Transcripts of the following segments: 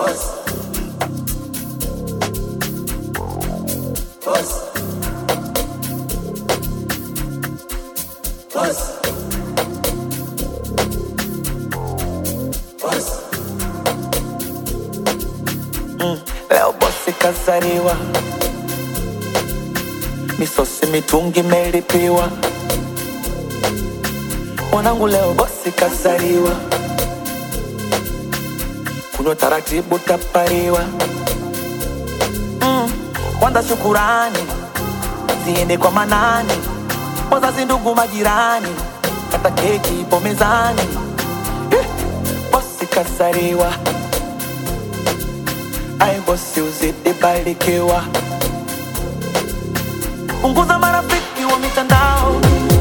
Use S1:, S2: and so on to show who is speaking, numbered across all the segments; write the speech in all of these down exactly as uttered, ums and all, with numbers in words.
S1: Boss. Boss. Boss. Boss. Mm, leo bosi kazaliwa, misosi mitungi imelipiwa. Mwanangu leo bosi kazaliwa, kunywa taratibu tapariwa. Mm, kwanza shukurani ziende kwa manani, wazazi, ndugu, majirani, hata keki ipo mezani. Eh, bosi kazaliwa, ai bosi uzidi barikiwa. Punguza marafiki wa mitandao,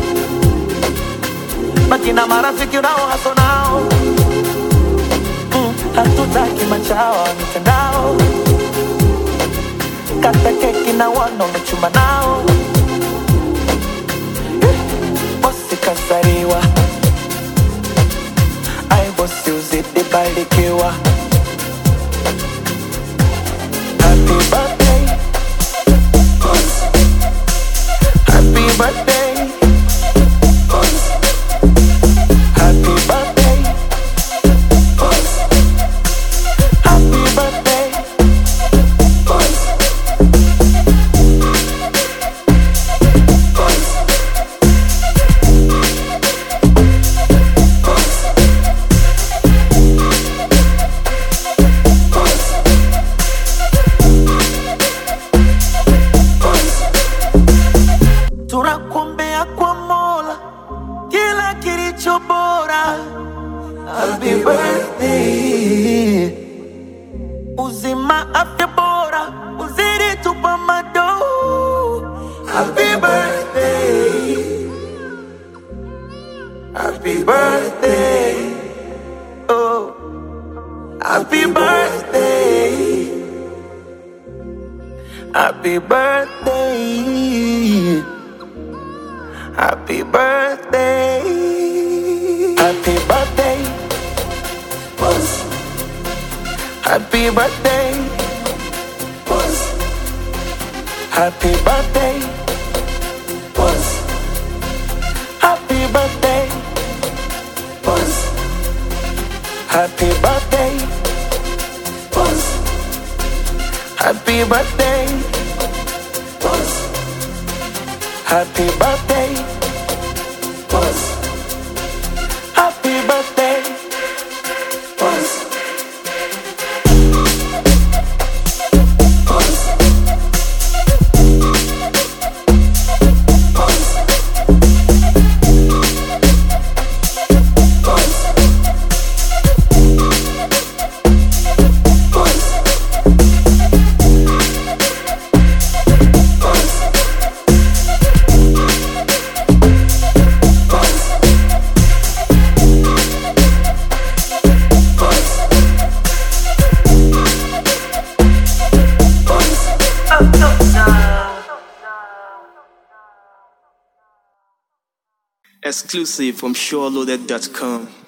S1: baki na marafiki unao haso nao. Mm, hatutaki machawa wa mitandao, kata keki na wana unachuma nao. Eh, bosi kazaliwa, ai bosi uzidi barikiwa. Happy birthday, boss. Happy birthday, boss. Happy birthday, boss. Happy birthday, boss. Boss. Tunakuombea kwa Mola kila kilicho bora. Happy birthday, uzima, afya bora, uzidi tupa mado. Happy birthday, happy birthday, oh, happy birthday, happy birthday. Happy birthday, happy birthday, boss. Happy birthday, boss. Happy birthday, boss. Happy birthday, boss. Happy birthday, boss. Happy birthday, boss. Happy birthday, boss. Happy birthday, boss. Boss. Boss. Boss. Boss.
S2: Exclusive from SureLoaded dot com.